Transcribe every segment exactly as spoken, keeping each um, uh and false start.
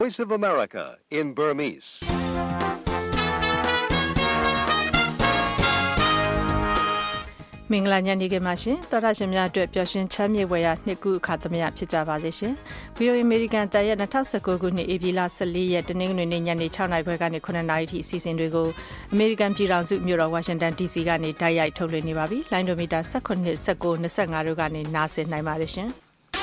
Voice of America in Burmese. မင်္ဂလာညနေခင်းပါရှင်တော်ရရှင်များအတွက်ပျော်ရွှင်ချမ်းမြေ့ဝယ်ရနှစ်ခုအခါသမယဖြစ်ကြပါစေရှင် ဗီအိုအေ American တရက်၂၀၁၉ခုနှစ်ဧပြီလ၁၄ရက်တနင်္ဂနွေနေ့ညနေ၆နာရီခွဲကနေခုနှစ်နာရီထိအစီအစဉ်တွေကို American ပြည်ထောင်စုမြို့တော် Washington ဒီ စီ ကနေတိုက်ရိုက်ထုတ်လွှင့်နေပါပြီလိုင်းဒိုမီတာ၁၇ ၁၉ ၂၅တို့ကနေနားဆင်နိုင်ပါတယ်ရှင်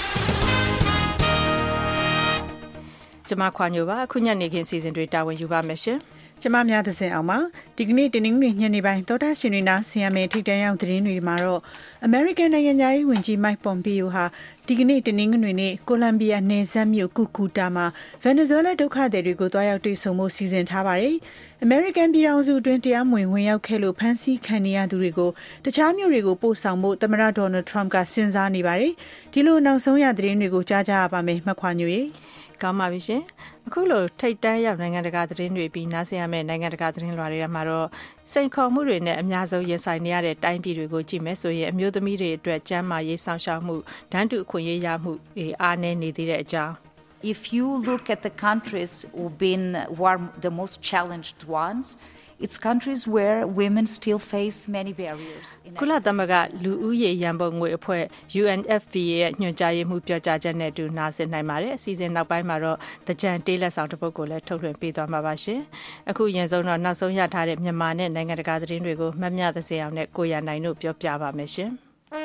ကျွန်မခွာညိုပါအခုညနေခင်းအစီအစဉ်တွေတာဝန်ယူပါမယ်ရှင်ကျမများသစဉ်အောင်ပါဒီကနေ့တင်းနှင်းညနေပိုင်းသောတာရှင်တွေနာဆင်ရမယ့်ထိတန်းရောက်သတင်းတွေမှာတော့ American နိုင်ငံသားရေးဝန်ကြီး Mike Pompeo ဟာဒီကနေ့တင်းနှင်းတွေနဲ့ကိုလံဘီယာနယ်စပ်မြို့ကူကူတာမှာ Venezuela ဒုက္ခသည်တွေကိုတွားရောက်တွေ့ဆုံဖို့စီစဉ်ထားပါတယ်။ American ပြည်ထောင်စုအတွင်းတရားမဝင်ဝင်ရောက်ခဲ့လို့ဖမ်းဆီးခံနေရသူတွေကိုတခြားမြို့တွေကိုပို့ဆောင်ဖို့သမ္မတ Donald Trump ကစဉ်းစားနေပါတယ်။ဒီလိုနောက်ဆုံးရသတင်းတွေကိုကြားကြရပါမယ်မှတ်ခွာညိုရေကောင်းပါပြီရှင်အခုလိုထိတ်တန်းရောက်နိုင်ငံတကာသတင်းတွေပြီးနားဆင်ရမယ့်နိုင်ငံတကာသတင်းလွှာတွေမှာတော့စိန်ခေါ်မှုတွေနဲ့အများဆုံးရင်ဆိုင်နေရတဲ့တိုင်းပြည်တွေကိုကြည့်မယ်ဆိုရင်အမျိုးသမီးတွေအတွက်ကျန်းမာရေးဆောင်ရှောက်မှုဒဏ်တူအခွင့်အရေးရမှုအားနည်းနေသေးတဲ့အကြောင်း If you look at the countries who've been who are the most challenged ones it's countries where women still face many barriers ကုလသမဂ္ဂလူဦးရေရန်ပုံငွေအဖွဲ့ U N F P A ရဲ့ညွှန်ကြားရေးမှူးပြောကြားချက်နဲ့အတူနားဆင်နိုင်ပါတယ်အစီအစဉ်နောက်ပိုင်းမှာတော့တကြံတေးလက်ဆောင်တစ်ပုဒ်ကိုလည်းထုတ်လွှင့်ပေးသွားမှာပါရှင်အခုရင်ဆုံးတော့နောက်ဆုံးရထားတဲ့မြန်မာနဲ့နိုင်ငံတကာသတင်းတွေကိုမမြသစေအောင်နဲ့ကိုရနိုင်တို့ပြောပြပါမယ်ရှင်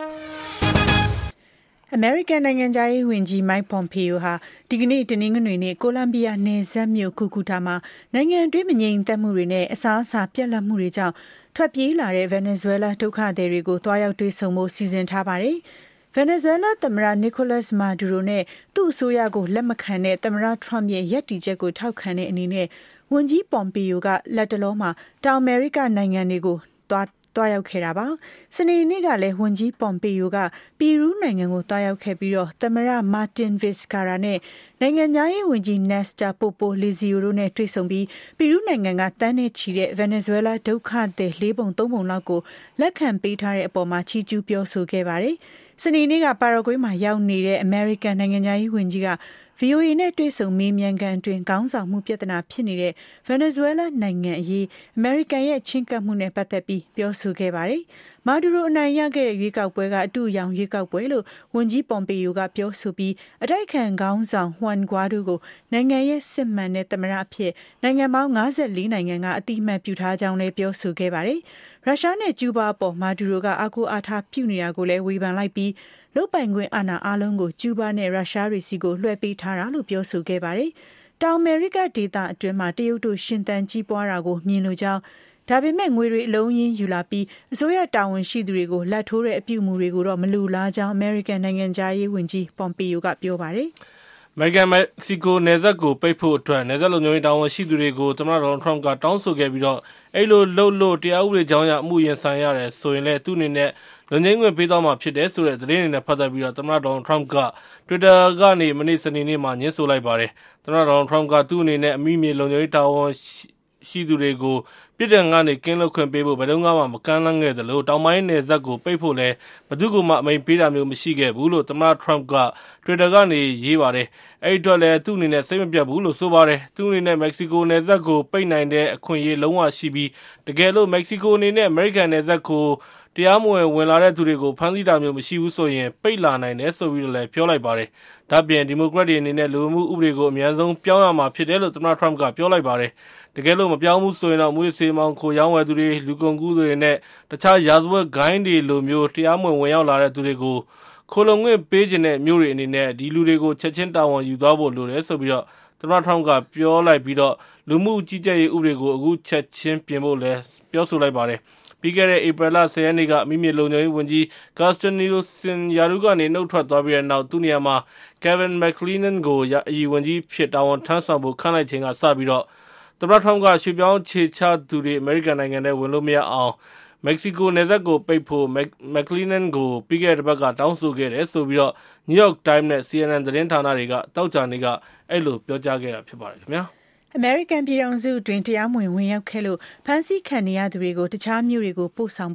American နိုင်ငံသားရေးဝန်ကြီး Mike Pompeo ဟာဒီကနေ့တနင်္ဂနွေနေ့ကိုလံဘီယာနယ်စပ်မြို့ကူကူတာမှာနိုင်ငံတွင်းမငြိမ်သက်မှုတွေနဲ့အစားအစာပြတ်လတ်မှုတွေကြောင့်ထွက်ပြေးလာတဲ့ Venezuela ဒုက္ခသည်တွေကိုတွားရောက်တွေ့ဆုံဖို့စီစဉ်ထားပါတယ်။ Venezuela သမ္မတ Nicolas Maduro နဲ့သူ့အစိုးရကိုလက်မခံတဲ့သမ္မတ Trump ရဲ့ရည်တည်ချက်ကိုထောက်ခံတဲ့အနေနဲ့ဝန်ကြီး Pompeo ကလက်တလုံးမှာတောင်အမေရိကနိုင်ငံတွေကိုတွားတွားရောက်ခဲ့တာပါစနေနေ့ကလည်းဝန်ကြီး Pompeo ကပီရူးနိုင်ငံကိုတွားရောက်ခဲ့ပြီးတော့သမ္မတ Martin Vizcarra နဲ့နိုင်ငံသားရေးဝန်ကြီး Nestor Popo Lizio တို့နဲ့တွေ့ဆုံပြီးပီရူးနိုင်ငံကတန်းနဲ့ချီတဲ့ Venezuela ဒုက္ခသည်လေးပုံသုံးပုံလောက်ကိုလက်ခံပေးထားတဲ့အပေါ်မှာချီးကျူးပြောဆိုခဲ့ပါတယ်စနေနေ့ကပါရာဂွေးမှာရောက်နေတဲ့ American နိုင်ငံသားရေးဝန်ကြီးကဗီအိုအေနဲ့တွေ့ဆုံမေးမြန်းခန်းတွင်ခေါင်းဆောင်မှုပြဿနာဖြစ်နေတဲ့ Venezuela နိုင်ငံအရေး American ရဲ့ချင်းကပ်မှုနဲ့ပတ်သက်ပြီးပြောဆိုခဲ့ပါတယ်။မာဒူရိုအနိုင်ရခဲ့တဲ့ရွေးကောက်ပွဲကအတူရောင်ရွေးကောက်ပွဲလို့ဝန်ကြီး Pompeo ကပြောဆိုပြီးအတိုက်ခံခေါင်းဆောင် Juan Guaido ကိုနိုင်ငံရဲ့စစ်မှန်တဲ့သမ္မတအဖြစ်နိုင်ငံပေါင်း၅၄နိုင်ငံကအတိအမှတ်ပြုထားကြောင်းလည်းပြောဆိုခဲ့ပါတယ်။ရုရှားနဲ့ကျူးဘားအပေါ်မာဒူရိုကအာကိုအားထားပြုနေတာကိုလည်းဝေဖန်လိုက်ပြီးလုတ်ပိုင်ခွင့်အာဏာအလုံးကိုကျူးဘားနဲ့ရုရှားတွေစီကိုလွှဲပေးထားတာလို့ပြောဆိုခဲ့ပါတယ်။တောင်အမေရိကဒေသအတွင်းမှာတရုတ်တို့ရှင်သန်ကြီးပွားတာကိုမြင်လို့ကြောင်းဒါပေမဲ့ငွေတွေအလုံးရင်းယူလာပြီးအစိုးရတာဝန်ရှိသူတွေကိုလက်ထိုးတဲ့အပြုအမူတွေကိုတော့မလူလားကြောင်း American နိုင်ငံသားရေးဝန်ကြီး Pompeo ကပြောပါတယ်။ American Mexico နယ်စပ်ကိုပိတ်ဖို့အတွက်နယ်စပ်လုံခြုံရေးတာဝန်ရှိသူတွေကိုသမ္မတ Donald Trump ကတောင်းဆိုခဲ့ပြီးတော့အဲ့လိုလှုပ်လို့တရားဥပဒေကြောင်းအရအမှုရင်ဆိုင်ရတယ်ဆိုရင်လည်းသူ့အနေနဲ့လုံခြုံရေးငွေပေးသွားမှာဖြစ်တယ်ဆိုတဲ့သတင်းတွေနဲ့ပတ်သက်ပြီးတော့သမ္မတ Donald Trump က Twitter ကနေမနေ့စနေနေ့မှာညှင်းဆိုလိုက်ပါတယ်။သမ္မတ Donald Trump ကသူ့အနေနဲ့အမိမြေလုံခြုံရေးတာဝန်ရှိသူတွေကိုပြည်ထောင်ကနေကင်းလွတ်ခွင့်ပေးဖို့ဘယ်တော့မှမကမ်းလှမ်းခဲ့သလိုတောင်ပိုင်းနယ်စပ်ကိုပိတ်ဖို့လည်းဘယ်သူကမှအမိန့်ပေးတာမျိုးမရှိခဲ့ဘူးလို့သမ္မတ Trump က Twitter ကနေရေးပါတယ်။အဲ့ဒီအတွက်လည်းသူ့အနေနဲ့စိတ်မပြတ်ဘူးလို့ဆိုပါတယ်။သူ့အနေနဲ့ Mexico နယ်စပ်ကိုပိတ်နိုင်တဲ့အခွင့်အရေးလုံးဝရှိပြီးတကယ်လို့ Mexico အနေနဲ့ American နယ်စပ်ကိုတရားမဝင်ဝင်လာတဲ့သူတွေကိုဖမ်းဆီးတာမျိုးမရှိဘူးဆိုရင်ပိတ်လာနိုင်တယ်ဆိုပြီးတော့လည်းပြောလိုက်ပါတယ်။ဒါ့ပြင်ဒီမိုကရက်တွေအနေနဲ့လူမှုဥပဒေကိုအများဆုံးပြောင်းရမှာဖြစ်တယ်လို့သမ္မတ Trump ကပြောလိုက်ပါတယ်။တကယ်လို့မပြောင်းဘူးဆိုရင်တော့မွေးစေမောင်ခိုရောင်းဝယ်သူတွေလူကုန်ကူးတွေနဲ့တခြားရာဇဝတ်ဂိုင်းတွေလိုမျိုးတရားမဝင်ဝင်ရောက်လာတဲ့သူတွေကိုခိုလုံငွင့်ပေးခြင်းတဲ့မျိုးတွေအနေနဲ့ဒီလူတွေကိုချက်ချင်းတာဝန်ယူသွားဖို့လိုတယ်ဆိုပြီးတော့သမ္မတ Trump ကပြောလိုက်ပြီးတော့လူမှုကြီးကြပ်ရေးဥပဒေကိုအခုချက်ချင်းပြင်ဖို့လည်းပြောဆိုလိုက်ပါတယ်။ပြီးခဲ့တဲ့ဧပြီလ၁၀ရက်နေ့ကအမိမြေလုံခြုံရေးဝန်ကြီး Kirstjen Nielsen ရာထူးကနေနှုတ်ထွက်သွားပြီးတဲ့နောက်သူ့နေရာမှာ Kevin McClennan ကိုအကြီးဝန်ကြီးဖြစ်တာဝန်ထမ်းဆောင်ဖို့ခန့်လိုက်ချိန်ကစပြီးတော့သမ္မတ Trump ကရွှေ့ပြောင်းခြေချသူတွေအမေရိကန်နိုင်ငံထဲဝင်လို့မရအောင် Mexico နယ်စပ်ကိုပိတ်ဖို့ McClennan ကိုပြီးခဲ့တဲ့ဘက်ကတောင်းဆိုခဲ့တယ်ဆိုပြီးတော့ New York Times နဲ့ C N N သတင်းဌာနတွေကတောက်ကြနေကအဲ့လိုပြောကြားခဲ့တာဖြစ်ပါတယ်ခင်ဗျာ။ American ပြည်ထောင်စုအတွင်းတရားမဝင်ဝင်ရောက်ခဲ့လို့ဖမ်းဆီးခံနေရသူတွေကိုတခြားမြို့တွေကိုပို့ဆောင်ဖို့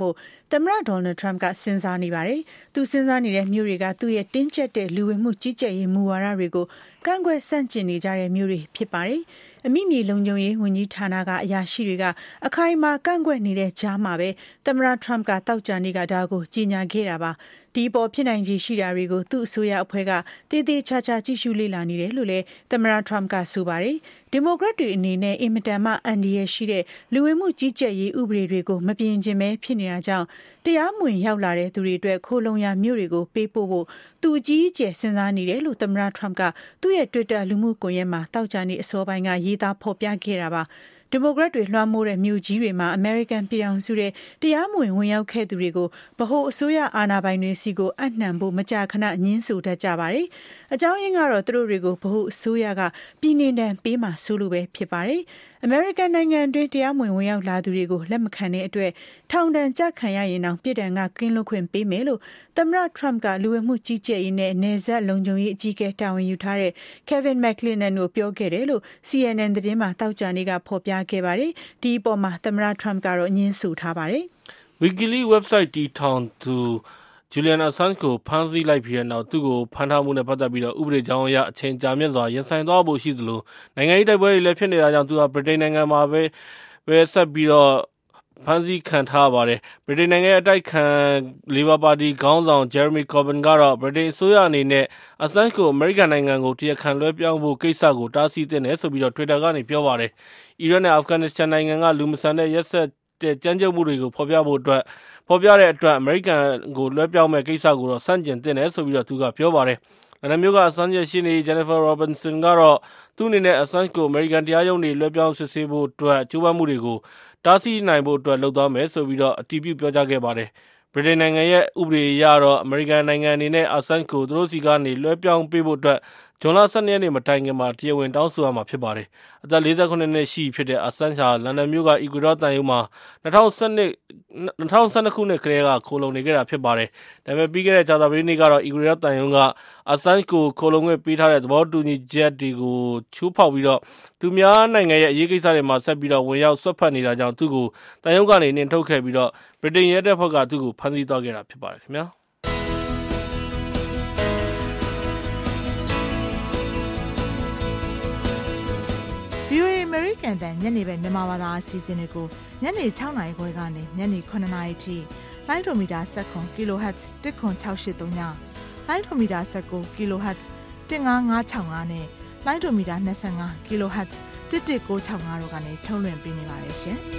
သမ္မတဒေါ်နယ်ထရမ့်ကစဉ်းစားနေပါတယ်။သူစဉ်းစားနေတဲ့မြို့တွေကသူ့ရဲ့တင်းကျပ်တဲ့လူဝင်မှုကြီးကြပ်ရေးမူဝါဒတွေကိုကန့်ကွက်ဆန့်ကျင်နေကြတဲ့မြို့တွေဖြစ်ပါတယ်။အမိမြေလုံခြုံရေးဝန်ကြီးဌာနကအရာရှိတွေကအခိုင်အမာကန့်ကွက်နေတဲ့ကြားမှာပဲသမ္မတထရမ့်ကတောက်ကြနေကဒါကိုကြေညာခဲ့တာပါ။ဒီပေါ်ဖြစ်နိုင်ခြေရှိတာတွေကိုသူ့အစိုးရအဖွဲ့ကတည်တည်ချာချာကြည့်ရှုလေ့လာနေတယ်လို့လည်းသမ္မတထရမ့်ကဆိုပါတယ်။ဒီမိုကရက်တွေအနေနဲ့အင်မတန်မှအန္တရာယ်ရှိတဲ့လူဝင်မှုကြီးကြပ်ရေးဥပဒေတွေကိုမပြင်ကျင်ပဲဖြစ်နေတာကြောင့်တရားမဝင်ရောက်လာတဲ့သူတွေအတွက်ခိုးလုံရမြို့တွေကိုပေးပို့ဖို့သူအကြီးအကျယ်စဉ်းစားနေတယ်လို့သမ္မတထရမ့်ကသူ့ရဲ့ Twitter လူမှုကွန်ရက်မှာတောက်ကြနေအစောပိုင်းကရေးသားဖော်ပြခဲ့တာပါ။ဒီမိုကရက်တွေလွှမ်းမိုးတဲ့မြို့ကြီးတွေမှာအမေရိကန်ပြည်ထောင်စုရဲ့တရားမဝင်ဝင်ရောက်ခဲ့သူတွေကိုဗဟိုအစိုးရအာဏာပိုင်တွေစီကိုအနှံဖို့မကြာခဏညှင်းဆိုတတ်ကြပါတယ်။အကြောင်းရင်းကတော့သူတို့တွေကိုဗဟိုအစိုးရကပြည်နှင်ဒဏ်ပေးမှဆိုလိုပဲဖြစ်ပါတယ်။အမေရိကန်နိုင်ငံတွင်းတရားမဝင်ဝင်ရောက်လာသူတွေကိုလက်မခံတဲ့အတွက်ထောင်ဒဏ်ကျခံရရင်တောင်ပြည်ဒဏ်ကကင်းလွတ်ခွင့်ပေးမယ်လို့သမ္မတထရမ့်ကလူဝင်မှုကြီးကြပ်ရေးနဲ့နယ်စပ်လုံခြုံရေးအကြီးအကဲတာဝန်ယူထားတဲ့ Kevin McClennan ကိုပြောခဲ့တယ်လို့ C N N သတင်းမှာတောက်ကြနေကဖော်ပြခဲ့ပါတယ်။ဒီအပေါ်မှာသမ္မတထရမ့်ကတော့ညှင်းဆိုထားပါတယ်။ Wikileaks website တည်ထောင်သူJulian Assange ကိုဖမ်းဆီးလိုက်ပြီးတဲ့နောက်သူ့ကိုဖမ်းထားမှုနဲ့ပတ်သက်ပြီးတော့ဥပဒေကြောင်းအရအချိန်ကြာမြင့်စွာရင်ဆိုင်သွားဖို့ရှိသလိုနိုင်ငံရေးတိုက်ပွဲတွေလည်းဖြစ်နေတာကြောင့်သူဟာဗြိတိန်နိုင်ငံမှာပဲပဲဆက်ပြီးတော့ဖမ်းဆီးခံထားပါတယ်။ဗြိတိန်နိုင်ငံရဲ့အတိုက်ခံ Labour Party ခေါင်းဆောင် Jeremy Corbyn ကတော့ဗြိတိန်အစိုးရအနေနဲ့ Assange ကိုအမေရိကန်နိုင်ငံကိုတရားခံလွှဲပြောင်းဖို့ကိစ္စကိုတားဆီးသင့်တယ်ဆိုပြီးတော့ Twitter ကနေပြောပါတယ်။အီရတ်နဲ့အာဖဂန်နစ္စတန်နိုင်ငံကလူမဆန်တဲ့ရက်စက်တဲ့ကြမ်းကြုတ်မှုတွေကိုဖော်ပြဖို့အတွက်ဖော်ပြတဲ့အတွက်အမေရိကန်ကိုလွှဲပြောင်းမဲ့ကိစ္စကိုတော့စန့်ကျင်သင့်တယ်ဆိုပြီးတော့သူကပြောပါတယ်။လန်ဒန်မြို့က Assange ရဲ့ရှေ့နေ Jennifer Robinson ကတော့သူ့အနေနဲ့ Assange ကိုအမေရိကန်တရားရုံးတွေလွှဲပြောင်းစစ်ဆေးဖို့အတွက်ကြိုးပမ်းမှုတွေကိုတားဆီးနိုင်ဖို့အတွက်လုပ်သွားမယ်ဆိုပြီးတော့အတည်ပြုပြောကြားခဲ့ပါတယ်။ဗြိတိန်နိုင်ငံရဲ့ဥပဒေအရတော့အမေရိကန်နိုင်ငံအနေနဲ့ Assange ကိုသူတို့စီကနေလွှဲပြောင်းပေးဖို့အတွက်ဇွန်လ၁၂ရက်နေ့မတိုင်ခင်မှာတရားဝင်တောင်းဆိုရမှာဖြစ်ပါတယ်။အသက်၄၇နှစ်ရှိဖြစ်တဲ့ Assange ဟာလန်ဒန်မြို့ကအီကွေဒေါသံရုံးမှာ၂၀၁၂ခုနှစ်ကတည်းကခိုလုံနေခဲ့တာဖြစ်ပါတယ်။ဒါပေမဲ့ပြီးခဲ့တဲ့ကြာသပတေးနေ့ကတော့အီကွေဒေါသံရုံးက Assange ကိုခိုလုံခွင့်ပေးထားတဲ့သဘောတူညီချက်တွေကိုချိုးဖောက်ပြီးတော့သူများနိုင်ငံရဲ့အရေးကိစ္စတွေမှာဆက်ပြီးတော့ဝင်ရောက်ဆွတ်ဖက်နေတာကြောင့်သူ့ကိုတန်ရုံးကနေနှင်ထုတ်ခဲ့ပြီးတော့ဗြိတိန်ရဲတပ်ဖွဲ့ကသူ့ကိုဖမ်းဆီးသွားခဲ့တာဖြစ်ပါတယ်ခင်ဗျာ။ V O A အမေရိကန်တန်ညနေပဲမြန်မာဘာသာအစီအစဉ်တွေကိုညနေ၆နာရီခွဲကနေညနေ၇နာရီထိလိုင်းဒိုမီတာ၁၇ kHz ၁ခွန်၆၈၃ညလိုင်းဒိုမီတာ၁၉ kHz ၁၅၅၆၅နဲ့လိုင်းဒိုမီတာ၂၅ kHz ၁၁၉၆၅တို့ကနေထုတ်လွှင့်ပေးနေပါတယ်ရှင်။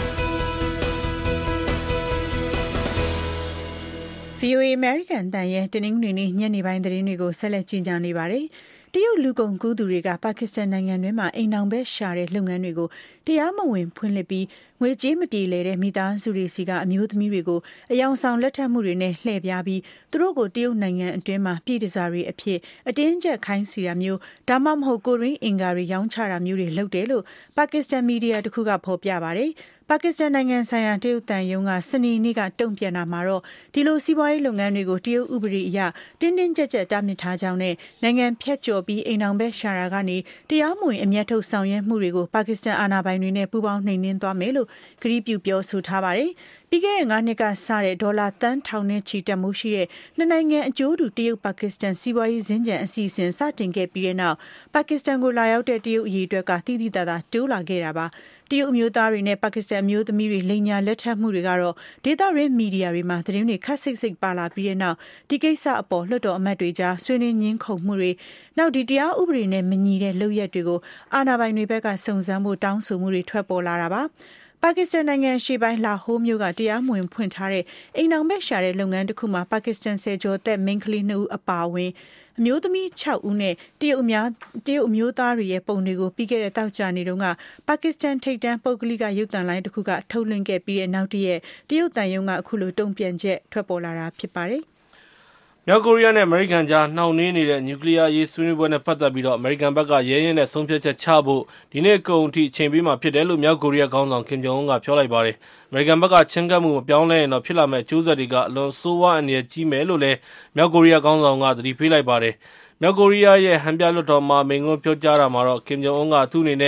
V O A အမေရိကန်တန်ရဲ့တနင်္ဂနွေနေ့ညနေပိုင်းသတင်းတွေကိုဆက်လက်ကြည့်ကြနေပါတယ်။တရုတ်လူကုန်ကူးသူတွေကပါကစ္စတန်နိုင်ငံတွင်းမှာအိမ်အောင်ဘက်ရှာတဲ့လုပ်ငန်းတွေကိုတရားမဝင်ဖွင့်လှစ်ပြီးငွေကြေးမပြေလည်တဲ့မိသားစုတွေစီကအမျိုးသမီးတွေကိုအယောင်ဆောင်လက်ထပ်မှုတွေနဲ့လှည့်ပြားပြီးသူတို့ကိုတရုတ်နိုင်ငံအတွင်းမှာပြည်တစားတွေအဖြစ်အတင်းကျပ်ခိုင်းစီတာမျိုးဒါမှမဟုတ်ကိုရင်းအင်္ဂါတွေရောင်းချတာမျိုးတွေလုပ်တယ်လို့ပါကစ္စတန်မီဒီယာတစ်ခုကဖော်ပြပါတယ်။ပါကစ္စတန်နိုင်ငံဆိုင်ရာတရုတ်တန်ယုံကစနေနေ့ကတုံ့ပြန်တာမှာတော့ဒီလိုစီးပွားရေးလုပ်ငန်းတွေကိုတရုတ်ဥပဒေအရတင်းတင်းကြပ်ကြပ်တားမြစ်ထားကြောင်းနဲ့နိုင်ငံဖြတ်ကျော်ပြီးအိမ်အောင်ဘက်ရှာတာကနေတရားမဝင်အမျက်ထုတ်ဆောင်ရွက်မှုတွေကိုပါကစ္စတန်အာဏာပိုင်တွေနဲ့ပူးပေါင်းနှိမ်နင်းသွားမယ်လို့ကတိပြုပြောဆိုထားပါတယ်။ပြီးခဲ့တဲ့ငါးနှစ်ကစတဲ့ဒေါ်လာတန်းထောင်နဲ့ချီတန်မိုးရှိတဲ့နှစ်နိုင်ငံအကျိုးတူတရုတ်ပါကစ္စတန်စီးပွားရေးစင်ကြံအစီအစဉ်စတင်ခဲ့ပြီးတဲ့နောက်ပါကစ္စတန်ကိုလာရောက်တဲ့တရုတ်အရေးအတွက်ကတိတိတသာတိုးလာခဲ့တာပါ။တရုတ်အမျိုးသားတွေနဲ့ပါကစ္စတန်အမျိုးသမီးတွေလိမ်ညာလက်ထပ်မှုတွေကတော့ဒေသရင်းမီဒီယာတွေမှာသတင်းတွေခက်စိတ်စိတ်ပါလာပြီးတဲ့နောက်ဒီကိစ္စအပေါ်လွှတ်တော်အမတ်တွေကြားဆွေးနွေးညှင်းခုန်မှုတွေနောက်ဒီတရားဥပဒေနဲ့မညီတဲ့လုပ်ရက်တွေကိုအာဏာပိုင်တွေဘက်ကစုံစမ်းဖို့တောင်းဆိုမှုတွေထွက်ပေါ်လာတာပါပါကစ္စတန်နိုင်ငံရှေ့ပိုင်းလာဟိုးမြို့ကတရားမဝင်ဖွင့်ထားတဲ့အိမ်အောင်ဘက်ရှာတဲ့လုပ်ငန်းတစ်ခုမှာပါကစ္စတန်ဆယ်ကျော်သက်မိန်းကလေးနှစ်ဦးအပါအဝင်အမျိုးသမီး၆ဦးနဲ့တရုတ်အများတရုတ်အမျိုးသားတွေရဲ့ပုံတွေကိုပြီးခဲ့တဲ့တောက်ကြနေတုန်းကပါကစ္စတန်ထိပ်တန်းပုဂ္ဂလိကရုပ်သံလိုင်းတစ်ခုကထုတ်လွှင့်ခဲ့ပြီးတဲ့နောက်တည့်တရုတ်တန်ယုံကအခုလိုတုံ့ပြန်ချက်ထွက်ပေါ်လာတာဖြစ်ပါတယ်။မြောက်ကိုရီးယားနဲ့အမေရိကန်ကြားနှောင့်နှေးနေတဲ့နျူကလ িয়ার ရေးဆွေးနွေးပွဲနဲ့ပတ်သက်ပြီးတော့အမေရိကန်ဘက်ကရဲရဲနဲ့ဆုံးဖြတ်ချက်ချဖို့ဒီနေ့ကုန်အထိအချိန်ပေးမှာဖြစ်တယ်လို့မြောက်ကိုရီးယားခေါင်းဆောင်ကင်ဂျုံအွန်းကပြောလိုက်ပါတယ်။အမေရိကန်ဘက်ကချင်းကပ်မှုမပြောင်းလဲရင်တော့ဖြစ်လာမယ့်အကျိုးဆက်တွေကအလွန်ဆိုးဝါးအန္တရာယ်ကြီးမယ်လို့လည်းမြောက်ကိုရီးယားခေါင်းဆောင်ကသတိပေးလိုက်ပါတယ်။မြောက်ကိုရီးယားရဲ့ဟန်ပြလွှတ်တော်မှာမိန့်ခွန်းပြောကြားတာမှာတော့ကင်ဂျုံအွန်းကသူ့အနေနဲ့အ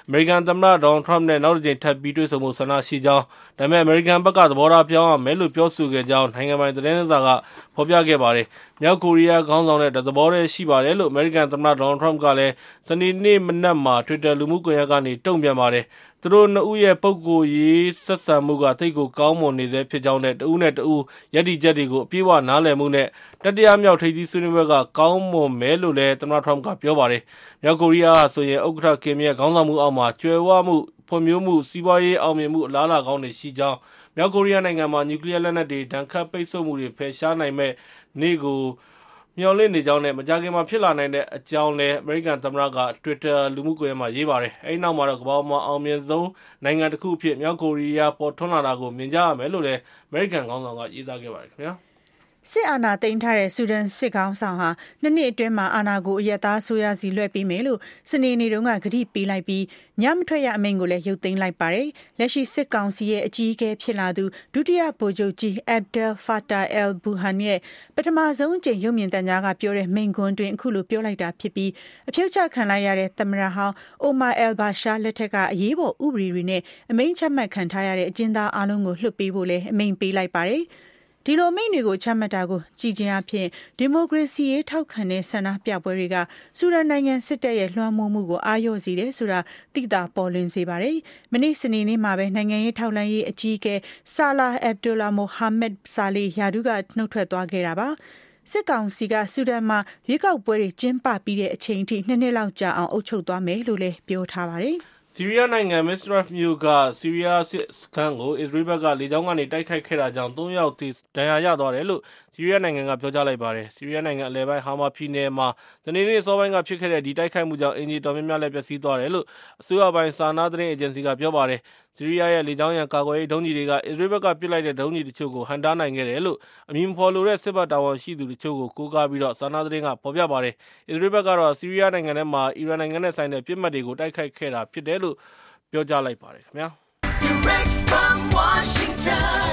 အမေရိကန်သမ္မတဒေါ်နယ်ထရမ့်နဲ့နောက်တစ်ကြိမ်ထပ်ပြီးတွေ့ဆုံမှုဆန္ဒရှိကြောင်းဒါပေမဲ့အမေရိကန်ဘက်ကသဘောထားပြောင်းရမယ်လို့ပြောဆိုခဲ့ကြောင်းနိုင်ငံပိုင်သတင်းစာကဖော်ပြခဲ့ပါတယ်။မြောက်ကိုရီးယားခေါင်းဆောင်တဲ့သဘောတည်းရှိပါတယ်လို့အမေရိကန်သမ္မတဒေါ်နယ်ထရမ့်ကလည်းစနေနေ့မနက်မှာ Twitter လူမှုကွန်ရက်ကနေတုံ့ပြန်ပါတယ်။သူတို့နှစ်ဦးရဲ့ပုဂ္ဂိုလ်ရေးဆက်ဆံမှုကသိပ်ကိုကောင်းမွန်နေစေဖြစ်ကြောင်းနဲ့တဦးနဲ့တဦးယက်တီချက်တွေကိုအပြည့်အဝနားလည်မှုနဲ့တတိယမြောက်ထိပ်သီးဆွေးနွေးပွဲကကောင်းမွန်မယ်လို့လည်းသမ္မတထရမ့်ကပြောပါတယ်။မြောက်ကိုရီးယားဆိုရင်ဥက္ကဋ္ဌကင်ရဲ့ခေါင်းဆောင်မှုအောက်မှာကျွယ်ဝမှုဖွံ့ဖြိုးမှုစီးပွားရေးအောင်မြင်မှုအလားအလာကောင်းတွေရှိကြောင်းမြောက်ကိုရီးယားနိုင်ငံမှာနျူကလ িয়ার လက်နက်တွေဒဏ်ခတ်ပိတ်ဆို့မှုတွေဖယ်ရှားနိုင်မဲ့နေ့ကိုမျှော်လင့်နေကြောင်းနဲ့မကြာခင်မှာဖြစ်လာနိုင်တဲ့အကြောင်းလည်းအမေရိကန်သမ္မတက Twitter လူမှုကွန်ရက်မှာရေးပါတယ်။အဲဒီနောက်မှာတော့ကမ္ဘာမှာအောင်မြင်ဆုံးနိုင်ငံတစ်ခုအဖြစ်မြောက်ကိုရီးယားပေါ်ထွန်းလာတာကိုမြင်ကြရမယ်လို့လည်းအမေရိကန်ခေါင်းဆောင်ကရေးသားခဲ့ပါတယ်ခင်ဗျာ။စစ်အာဏာသိမ်းထားတဲ့ဆူဒန်စစ်ကောင်ဆောင်ဟာနှစ်နှစ်အတွင်းမှာအာဏာကိုအယက်သားဆိုရစီလွှဲပေးမယ်လို့စနေနေ့တုန်းကကတိပေးလိုက်ပြီးညမထွက်ရအမိန့်ကိုလည်းရုပ်သိမ်းလိုက်ပါတယ်။လက်ရှိစစ်ကောင်စီရဲ့အကြီးအကဲဖြစ်လာသူဒုတိယဗိုလ်ချုပ်ကြီး Abdel Fattah al-Burhan ရဲ့ပထမဆုံးအကြိမ်ရုပ်မြင်သံကြားကပြောတဲ့မိန့်ခွန်းတွင်အခုလိုပြောလိုက်တာဖြစ်ပြီးအဖြုတ်ချခံလိုက်ရတဲ့သမ္မတဟောင်း Omar al-Bashir လက်ထက်ကအရေးပေါ်ဥပဒေတွေနဲ့အမိန့်ချမှတ်ခံထားရတဲ့အကျဉ်းသားအလုံးကိုလွှတ်ပေးဖို့လည်းအမိန့်ပေးလိုက်ပါတယ်။ဒီလိုမိန့်တွေကိုချမှတ်တာကိုကြည်ချင်းအဖြစ်ဒီမိုကရေစီရေးထောက်ခံတဲ့ဆန္ဒပြပွဲတွေကဆူဒန်နိုင်ငံစစ်တပ်ရဲ့လွှမ်းမိုးမှုကိုအာရုံစေတယ်ဆိုတာသိတာပေါ်လွင်စေပါတယ်။မနေ့စနေနေ့မှာပဲနိုင်ငံရေးထောက်လှမ်းရေးအကြီးအကဲဆာလာအဗ်ဒူလာမိုဟာမက်ဆာလီယာဒူးကနှုတ်ထွက်သွားခဲ့တာပါ။စစ်ကောင်စီကဆူဒန်မှာရွေးကောက်ပွဲတွေကျင်းပပြီးတဲ့အချိန်ထိနှစ်နှစ်လောက်ကြာအောင်အုပ်ချုပ်သွားမယ်လို့လည်းပြောထားပါတယ်။ဆီးရီးယားနိုင်ငံမစ္စရတ်မြို့ကဆီးရီးယားစစ်စခန်းကိုအစ္စရေးဘက်ကလေကြောင်းကနေတိုက်ခိုက်ခဲ့တာကြောင့်သုံးယောက်သေဒဏ်ရာရသွားတယ်လို့ဆီးရီးယားနိုင်ငံကပြောကြားလိုက်ပါတယ်။ဆီးရီးယားနိုင်ငံအလယ်ပိုင်းဟာမာပြည်နယ်မှာစနေနေ့အစောပိုင်းကဖြစ်ခဲ့တဲ့ဒီတိုက်ခိုက်မှုကြောင့်အင်ဂျီတော်များများလည်းပျက်စီးသွားတယ်လို့အစိုးရပိုင်းစာနာသတင်းအေဂျင်စီကပြောပါတယ်။ဆီးရီးယားရဲ့လေကြောင်းရန်ကာကွယ်ရေးဒုံးကျည်တွေကအစ္စရေးဘက်ကပစ်လိုက်တဲ့ဒုံးကျည်တချို့ကိုဟန်တားနိုင်ခဲ့တယ်လို့အမည်မဖော်လိုတဲ့စစ်ဘက်တာဝန်ရှိသူတချို့ကိုကိုးကားပြီးတော့စာနာသတင်းကဖော်ပြပါတယ်။အစ္စရေးဘက်ကတော့ဆီးရီးယားနိုင်ငံထဲမှာအီရန်နိုင်ငံနဲ့ဆိုင်တဲ့ပြစ်မှတ်တွေကိုတိုက်ခိုက်ခဲ့တာဖြစ်တယ်လို့ပြောကြားလိုက်ပါတယ်ခင်ဗျာ Direct from Washington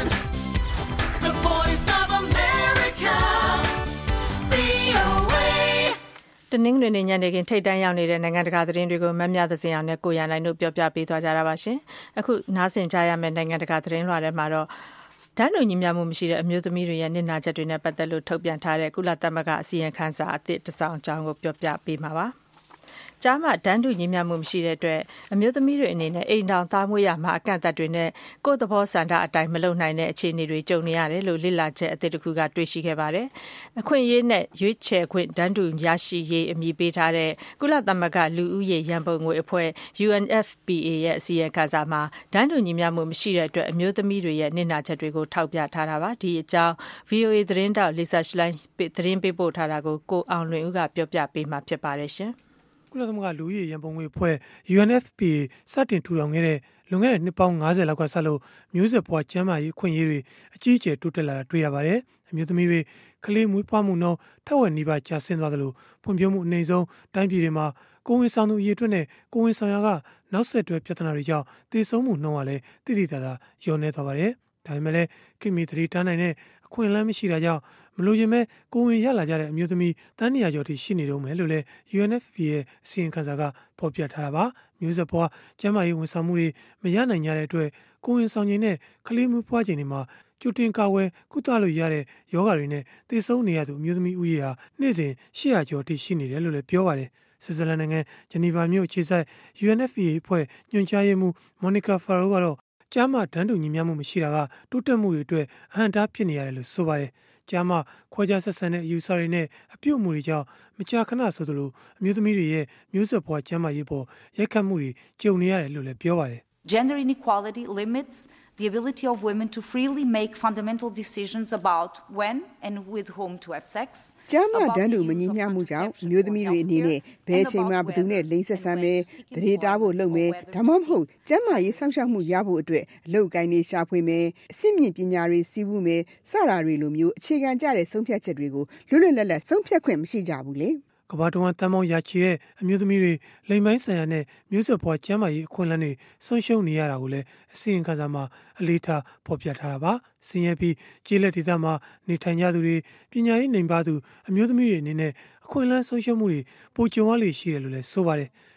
The Voice of America ဗွီအိုအေတနင်္ဂနွေနေ့ညနေခင်းထိပ်တန်းရောက်နေတဲ့နိုင်ငံတကာသတင်းတွေကိုမမြသဇင်အောင်နဲ့ကိုရန်နိုင်တို့ပြောပြပေးသွားကြတာပါရှင်အခုနားဆင်ကြရမယ့်နိုင်ငံတကာသတင်းလွှာထဲမှာတော့တန်းတူညီမျှမှုမရှိတဲ့အမျိုးသမီးတွေရဲ့နစ်နာချက်တွေနဲ့ပတ်သက်လို့ထုတ်ပြန်ထားတဲ့ကုလသမဂ္ဂအစည်းအဝေးခန်းစာအသစ်တစ်စောင်အကြောင်းကိုပြောပြပေးမှာပါကျားမတန်းတူညီမျှမှုမရှိတဲ့အတွက်အမျိုးသမီးတွေအနေနဲ့အိမ်တောင်သားမွေးရမှာအကန့်အသတ်တွေနဲ့ကိုယ့်သဘောဆန္ဒအတိုင်းမလုပ်နိုင်တဲ့အခြေအနေတွေကြုံနေရတယ်လို့လေ့လာချက်အသစ်တစ်ခုကတွေ့ရှိခဲ့ပါတယ်။အခွင့်အရေးနဲ့ရွေးချယ်ခွင့်တန်းတူရရှိရေးအမည်ပေးထားတဲ့ကုလသမဂ္ဂလူဦးရေရန်ပုံငွေအဖွဲ့ U N F P A ရဲ့အစည်းအဝေးခန်းစာမှာတန်းတူညီမျှမှုမရှိတဲ့အတွက်အမျိုးသမီးတွေရဲ့နစ်နာချက်တွေကိုထောက်ပြထားတာပါ။ဒီအကြောင်း V O A သတင်းတောက် Lisa Schlein သတင်းပေးပို့ထားတာကိုကိုအောင်လွင်ဦးကပြောပြပေးမှာဖြစ်ပါတယ်ရှင်။ကုလသမဂ္ဂလူဦးရေရန်ပုံငွေအဖွဲ့ U N F P A စတင်ထူထောင်ခဲ့တဲ့လွန်ခဲ့တဲ့နှစ်ပေါင်း၅၀လောက်ကစလို့မျိုးဆက်ဘဝကျန်းမာရေးအခွင့်အရေးတွေအကြီးအကျယ်တိုးတက်လာတာတွေ့ရပါတယ်။အမျိုးသမီးတွေကလေးမွေးဖွားမှုနှုန်းထက်ဝက်နီးပါးကျဆင်းသွားသလိုဖွံ့ဖြိုးမှုအနေဆုံးတိုင်းပြည်တွေမှာကိုယ်ဝန်ဆောင်သူအရေးအတွက်နဲ့ကိုယ်ဝန်ဆောင်ရာကနောက်ဆက်တွဲပြဿနာတွေကြောင့်သေဆုံးမှုနှုန်းကလည်းတိတိကျကျလျော့နေသွားပါတယ်။ဒါပေမဲ့လည်းခင်မီသတိထားနိုင်တဲ့အခွင့်အလမ်းမရှိတာကြောင့်မလို့ရင်မဲ့ကိုဝင်ရလာကြတဲ့အမျိုးသမီးတန်းနေရာကျော်ထိရှိနေတော့မယ်လို့လည်း U N F P A ရဲ့အစီရင်ခံစာကဖော်ပြထားတာပါမျိုးဆက်ပွားကျန်းမာရေးဝန်ဆောင်မှုတွေမရနိုင်ကြတဲ့အတွက်ကိုဝင်ဆောင်ခြင်းနဲ့ကလေးမွေးဖွားခြင်းတွေမှာကျူတင်ကာဝယ်ကုသလို့ရတဲ့ယောဂတွေနဲ့သေဆုံးနေရသူအမျိုးသမီးဦးရေဟာနေ့စဉ်၈ရာကျော်ထိရှိနေတယ်လို့လည်းပြောပါတယ်ဆွစ်ဇာလန်နိုင်ငံဂျနီဗာမြို့အခြေစိုက် U N F P A အဖွဲ့ညွှန်ကြားရေးမှူးမော်နီကာဖာရိုကတော့ကျားမတန်းတူညီမျှမှုမရှိတာကတိုးတက်မှုတွေအတွက်အဟန့်တားဖြစ်နေရတယ်လို့ဆိုပါတယ်ကျားမခွဲခြားဆက်ဆံတဲ့အယူဆတွေနဲ့အပြုတ်မှုတွေကြောင့်မကြာခဏဆိုသလိုအမျိုးသမီးတွေရဲ့မျိုးဆက်ဘဝကျန်းမာရေးပေါ်ရိုက်ခတ်မှုတွေကြုံနေရတယ်လို့လည်းပြောပါတယ် Gender inequality limits the ability of women to freely make fundamental decisions about when and with whom to have sex. ကျမတန်းတူမညီမျှမှုကြောင့်မျိုးသမီးတွေအနေနဲ့ဘယ်အချိန်မှဘယ်သူနဲ့လိမ့်ဆက်ဆံမယ်တရေတားဖို့လုပ်မယ်ဒါမှမဟုတ်ကျမရေးစောင့်ရှောက်မှုရဖို့အတွက်အလုပ်ကိုင်းနေရှာဖွေမယ်အစစ်မြင့်ပညာတွေစီးပူးမယ်စတာတွေလိုမျိုးအခြေခံကြတဲ့ဆုံးဖြတ်ချက်တွေကိုလွတ်လွတ်လပ်လပ်ဆုံးဖြတ်ခွင့်မရှိကြဘူးလေကမ္ဘာတော်တမ်းမောင်းရချီတဲ့အမျိုးသမီးတွေလိမ်ပိုင်းဆိုင်ရာနဲ့မျိုးဆက်ဘွားကျမ်းမာရေးအခွင့်အလမ်းတွေဆုံးရှုံးနေရတာကိုလည်းအစီရင်ခံစာမှာအလေးထားဖော်ပြထားတာပါဆင်းရဲပြီးကျေးလက်ဒေသမှာနေထိုင်ကြသူတွေပညာရေးနိုင်ပါသူအမျိုးသမီးတွေအနေနဲ့အခွင့်အလမ်းဆုံးရှုံးမှုတွေပိုကြုံရလေရှိတယ်လို့လည်းဆိုပါတယ်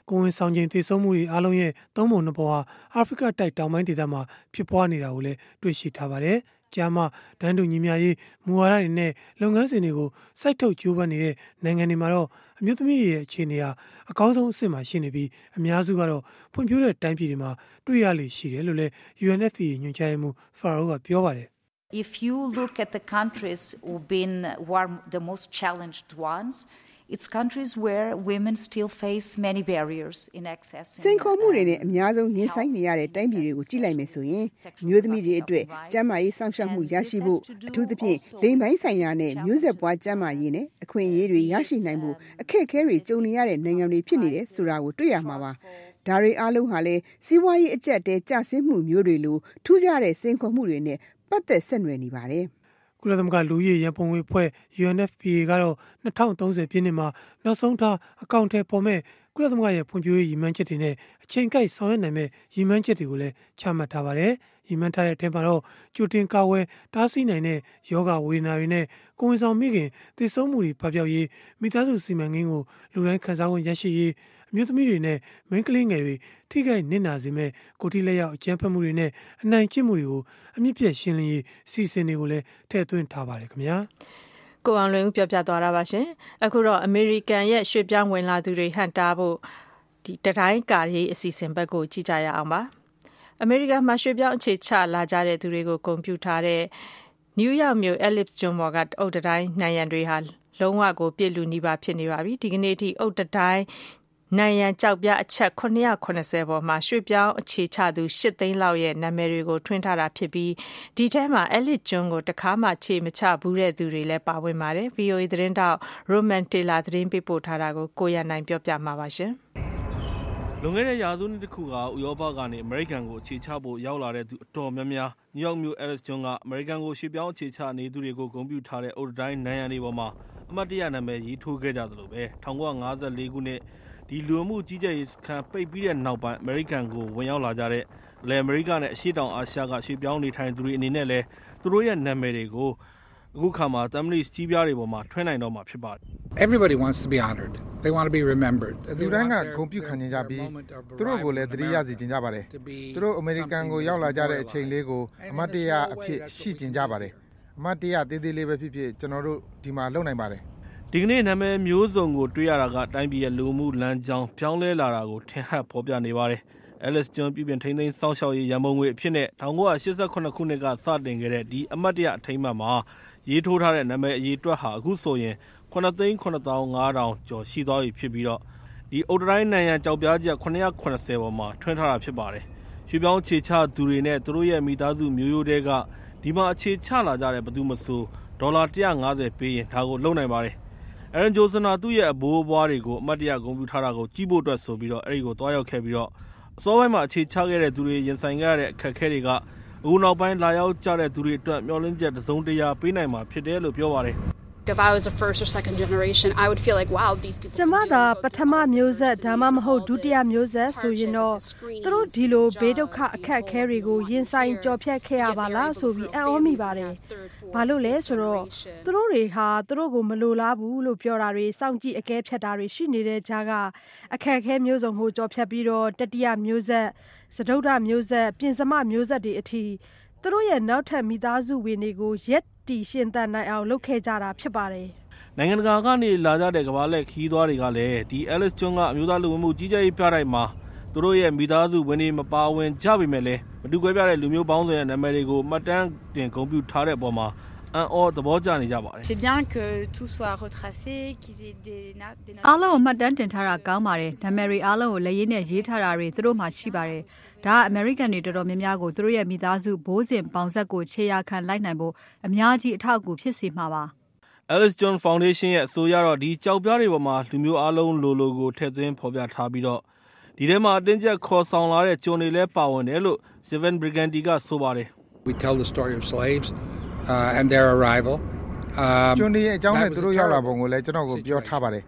ကိုဝင်ဆောင်ချိန်တည်ဆုံမှုတွေအားလုံးရဲ့သုံးပုံနှစ်ပုံဟာအာဖရိကတိုက်တောင်ပိုင်းဒေသမှာဖြစ်ပွားနေတာကိုလည်းတွေ့ရှိထားပါတယ်။ကျားမဒန်းတူညီမျှရေးမူဝါဒတွေနဲ့လုပ်ငန်းစဉ်တွေကိုစိုက်ထုတ်ကြိုးပမ်းနေတဲ့နိုင်ငံတွေမှာတော့အမျိုးသမီးတွေရဲ့အခြေအနေဟာအကောင်းဆုံးအဆင့်မှာရှိနေပြီးအများစုကတော့ဖွံ့ဖြိုးတဲ့တိုင်းပြည်တွေမှာတွေ့ရလေရှိတယ်လို့လည်း U N F P A ညွှန်ကြားရေးမှူး Farrow ကပြောပါတယ်။ If you look at the countries who've been who are the most challenged ones, it's countries where women still face many barriers in accessing စိန်ခေါ်မှုတွေနဲ့အများဆုံးရင်ဆိုင်နေရတဲ့တိုင်းပြည်တွေကိုကြည့်လိုက်မယ်ဆိုရင်မျိုးသမီးတွေအတွက်ကျန်းမာရေးစောင့်ရှောက်မှုရရှိဖို့အထူးသဖြင့်လိင်ပိုင်းဆိုင်ရာနဲ့မျိုးဆက်ပွားကျန်းမာရေးနဲ့အခွင့်အရေးတွေရရှိနိုင်ဖို့အခက်အခဲတွေကြုံနေရတဲ့နိုင်ငံတွေဖြစ်နေတယ်ဆိုတာကိုတွေ့ရမှာပါ။ဒါတွေအားလုံးဟာလည်းစီးပွားရေးအကျပ်အတည်းကျဆင်းမှုမျိုးတွေလိုထူးခြားတဲ့စိန်ခေါ်မှုတွေနဲ့ပတ်သက်ဆက်နွယ်နေပါတယ်။ကုလသမဂ္ဂလူကြီးရန်ပုံငွေအဖွဲ့ U N F P A ကတော့၂၀၃၀ပြည့်နှစ်မှာနောက်ဆုံးထားအကောင့်ထဲပေါ်မဲ့ကုလသမဂ္ဂရဲ့ဖွံ့ဖြိုးရေးရည်မှန်းချက်တွေနဲ့အချိန်ကိုက်ဆောင်ရွက်နိုင်မဲ့ရည်မှန်းချက်တွေကိုလည်းချမှတ်ထားပါတယ်။ရည်မှန်းထားတဲ့အထက်မှာတော့ကြိုတင်ကာဝယ်တားဆီးနိုင်တဲ့ယောဂဝေဒနာတွေနဲ့ကိုယ်ဝန်ဆောင်မိခင်သေဆုံးမှုတွေဖျောက်ရေးမိသားစုစီမံကိန်းကိုလူတိုင်းခံစား권ရရှိရေးအမျိုးသမီးတွေနဲ့မိန်းကလေးငယ်တွေထိခိုက်နစ်နာစေမဲ့ကိုတိလက်ရောက်အကြမ်းဖက်မှုတွေနဲ့အနိုင်ကျင့်မှုတွေကိုအမြင့်ပြည့်ရှင်းလင်းရေးစီစဉ်တွေကိုလည်းထည့်သွင်းထားပါတယ်ခင်ဗျာကိုအောင်လွင်ဦးပြောပြသွားတာပါရှင်အခုတော့အမေရိကန်ရဲ့ရွှေ့ပြောင်းဝင်လာသူတွေဟန်တာဖို့ဒီတတိုင်းကာရေးအစီအစဉ်ဘက်ကိုကြည့်ကြရအောင်ပါအမေရိကန်မှာရွှေ့ပြောင်းအခြေချလာကြတဲ့သူတွေကိုဂုဏ်ပြုထားတဲ့နယူးယောက်မြို့ Ellipse ကျွန်းပေါ်ကအုတ်တတိုင်းနိုင်ရန်တွေဟာလုံးဝကိုပြည့်လူနီးပါဖြစ်နေပါပြီဒီကနေ့ထိအုတ်တတိုင်းနိုင်ရန်ကြောက်ပြအချက်ခုနှစ်ရာခုနှစ်ဆယ်ပေါ်မှာရွှေ့ပြောင်းအခြေချသူရှစ်သိန်းလောက်ရဲ့နာမည်တွေကိုထွင်းထားတာဖြစ်ပြီးဒီထဲမှာ Elite ကျွန်းကိုတခါမှခြေမချဘူးတဲ့သူတွေလည်းပါဝင်ပါတယ် V O A သတင်းတောက် Roman Taylor သတင်းပေးပို့ထားတာကိုကိုရနိုင်ပြောပြမှာပါရှင်လွန်ခဲ့တဲ့ရာစုနှစ်တစ်ခုကဥရောပကနေအမေရိကန်ကိုအခြေချဖို့ရောက်လာတဲ့သူအတော်များများနယူးယောက်မြို့ Ellis ကျွန်းကအမေရိကန်ကိုရွှေ့ပြောင်းအခြေချနေသူတွေကိုဂုဏ်ပြုထားတဲ့အုတ်တိုင်းနိုင်ရန်တွေပေါ်မှာအမတ်တရနာမည်ရေးထိုးခဲ့ကြသလိုပဲ၁၉၅၄ခုနှစ်ဒီလူမှုကြီးကြပ်ရေးစခန်းပိတ်ပြီးတဲ့နောက်ပိုင်းအမေရိကန်ကိုဝင်ရောက်လာကြတဲ့လယ်အမေရိကနဲ့အရှေ့တောင်အာရှကရွှေ့ပြောင်းနေထိုင်သူတွေအနေနဲ့လည်းသူတို့ရဲ့နာမည်တွေကိုအခုခါမှာသမ္မတကြီးပြားတွေပေါ်မှာထွန်းနိုင်တော့မှာဖြစ်ပါတယ် Everybody wants to be honored. They want to be remembered. လူတိုင်းကဂုဏ်ပြုခံကြပြီးသူတို့ကိုလည်းသတိရစေချင်ကြပါတယ်သူတို့အမေရိကန်ကိုရောက်လာကြတဲ့အချိန်လေးကိုအမတ်တရအဖြစ်ရှိချင်ကြပါတယ်အမတ်တရသေးသေးလေးပဲဖြစ်ဖြစ်ကျွန်တော်တို့ဒီမှာလုပ်နိုင်ပါတယ်ဒီကနေ့နာမည်မျိုးစုံကိုတွေ့ရတာကတိုင်းပြည်ရဲ့လူမှုလမ်းကြောင်းပြောင်းလဲလာတာကိုထင်ဟပ်ဖော်ပြနေပါတယ်။ Ellis ကျွန်းပြည်ပထိန်းသိမ်းစောင့်ရှောက်ရေးရန်ပုံငွေအဖြစ်နဲ့၁၉၈၇ခုနှစ်ကစတင်ခဲ့တဲ့ဒီအမတ်တရအထိမ်းအမှတ်မှာရေးထိုးထားတဲ့နာမည်အရေအတွက်ဟာအခုဆိုရင်ခုနှစ်သိန်းခုနှစ်သောင်းငါးထောင်ကျော်ရှိသွားပြီဖြစ်ပြီးတော့ဒီအုတ်တိုင်းနိုင်ရန်ကြောက်ပြားချက်ခုနှစ်ရာခုနှစ်ဆယ်ပေါ်မှာထွန်းထားတာဖြစ်ပါတယ်။ရွှေ့ပြောင်းအခြေချသူတွေနဲ့သူတို့ရဲ့မိသားစုမျိုးရိုးတွေကဒီမှာအခြေချလာကြတဲ့ဘသူမဆိုဒေါ်လာ၁၅၀ပေးရင်ဒါကိုလုပ်နိုင်ပါတယ်။ Aaron Johnson သူ့ရဲ့အဘိုးဘွားတွေကိုအမတ်တရဂုဏ်ပြုထားတာကိုကြီးဖို့အတွက်ဆိုပြီးတော့အဲဒီကိုတွားရောက်ခဲ့ပြီးတော့အစောပိုင်းမှာအခြေချခဲ့တဲ့သူတွေရင်ဆိုင်ခဲ့ရတဲ့အခက်အခဲတွေကအခုနောက်ပိုင်းလာရောက်ကြတဲ့သူတွေအတွက်မျှော်လင့်ချက်တစ်စုံတစ်ရာပေးနိုင်မှာဖြစ်တယ်လို့ပြောပါတယ် If I was a first or second generation, I would feel like, wow, these people. ကျမသာပထမမျိုးဆက်ဒါမှမဟုတ်ဒုတိယမျိုးဆက်ဆိုရင်တော့သူတို့ဒီလိုဘေးဒုက္ခအခက်အခဲတွေကိုရင်ဆိုင်ကြော်ဖြတ်ခဲ့ရပါလားဆိုပြီးအံ့ဩမိပါတယ်။ဘာလို့လဲဆိုတော့သူတို့တွေဟာသူတို့ကိုမလိုလားဘူးလို့ပြောတာတွေစောင့်ကြည့်အကဲဖြတ်တာတွေရှိနေတဲ့ကြားကအခက်အခဲမျိုးစုံကိုကြော်ဖြတ်ပြီးတော့တတိယမျိုးဆက်စတုဒ္ဓမျိုးဆက်ပြင်စမမျိုးဆက်တွေအထိသူတို့ရဲ့နောက်ထပ်မိသားစုဝင်တွေကိုရက်တီရှင်သန်နိုင်အောင်လုပ်ခဲ့ကြတာဖြစ်ပါတယ်။နိုင်ငံတကာကနေလာကြတဲ့ကမ္ဘာလက်ခီးသွားတွေကလည်းဒီ Ellis ကျွန်းကအမျိုးသားလူဝင်မှုကြီးကြပ်ရေးပြတိုက်မှာသူတို့ရဲ့မိသားစုဝင်တွေမပါဝင်ကြပေမဲ့လည်းမတူကွဲပြားတဲ့လူမျိုးပေါင်းစုံရဲ့နာမည်တွေကိုမှတ်တမ်းတင်ဂုဏ်ပြုထားတဲ့အပေါ်မှာအံ့ဩသဘောကျနေကြပါတယ်။ C'est bien que tout soit retracé, qu'ils aient des notes အားလုံးမှတ်တမ်းတင်ထားတာကောင်းပါတယ်။နာမည်တွေအားလုံးကိုလက်ရင်းနဲ့ရေးထားတာတွေသူတို့မှရှိပါတယ်။ဒါကအမေရိကန်တွေတော်တော်များများကိုသူတို့ရဲ့မိသားစုဘိုးစဉ်ပေါင်ဆက်ကိုခြေရာခံလိုက်နိုင်ဖို့အများကြီးအထောက်အကူဖြစ်စေမှာပါ။ Ellis John Foundation ရဲ့အဆိုအရတော့ဒီကြောက်ပြားတွေပေါ်မှာလူမျိုးအားလုံးလိုလိုကိုထည့်သွင်းဖော်ပြထားပြီးတော့ဒီထဲမှာအတင်းကျပ်ခေါ်ဆောင်လာတဲ့ကျွန်တွေလည်းပါဝင်တယ်လို့ Steven Briganti ကဆိုပါတယ်။ We tell the story of slaves uh, and their arrival. ကျွန်တွေရဲ့အကြောင်းနဲ့သူတို့ရောက်လာပုံကိုလည်းကျွန်တော်ကိုပြောထားပါတယ်။ဒ